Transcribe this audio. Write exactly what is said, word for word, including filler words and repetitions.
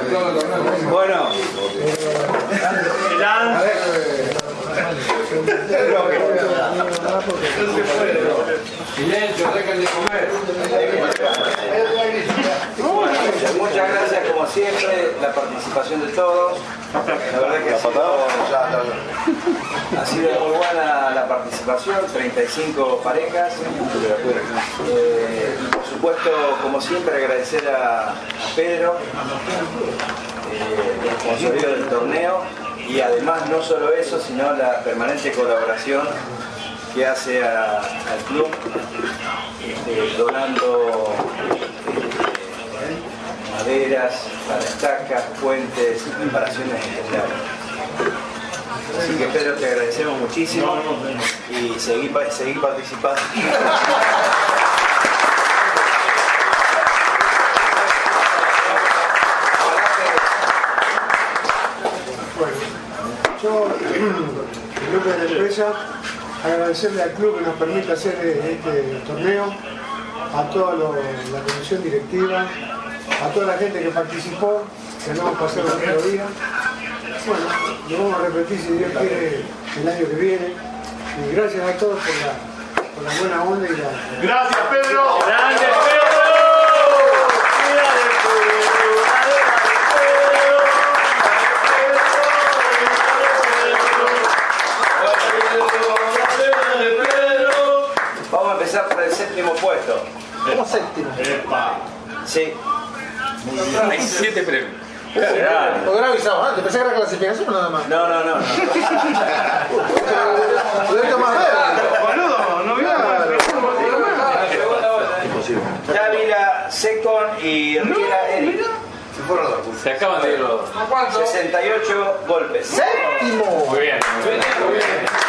Bueno. Silencio, dejen de comer. Muchas gracias como siempre, la participación de todos. La verdad que ha sido, ha sido muy buena la participación, treinta y cinco parejas. Eh, y por supuesto, como siempre, agradecer a, a Pedro, eh, el responsable del torneo, y además no solo eso, sino la permanente colaboración que hace a, al club, este, donando eh, maderas para estacas, puentes, reparaciones en general. Así que Pedro, te agradecemos muchísimo y seguir, seguir participando. Yo, en nombre de la empresa, agradecerle al club que nos permite hacer este torneo, a toda lo, la comisión directiva, a toda la gente que participó, que no vamos a pasar un lindo día. Bueno, lo vamos a repetir si Dios quiere el año que viene. Y gracias a todos por la, por la buena onda y la... ¡Gracias, Pedro! ¡Grande, Pedro! Vamos a empezar por el séptimo puesto. ¿Cómo séptimo? Sí. Hay siete premios. Lo hubiera avisado antes, pensé que era clasificación o nada más. No, no, no. no. Lo más verde. Boludo, no vio. Dávila, Secon y Riera Eric. Se acaban de ir los... sesenta y ocho golpes. ¡Séptimo! Muy bien. Muy bien.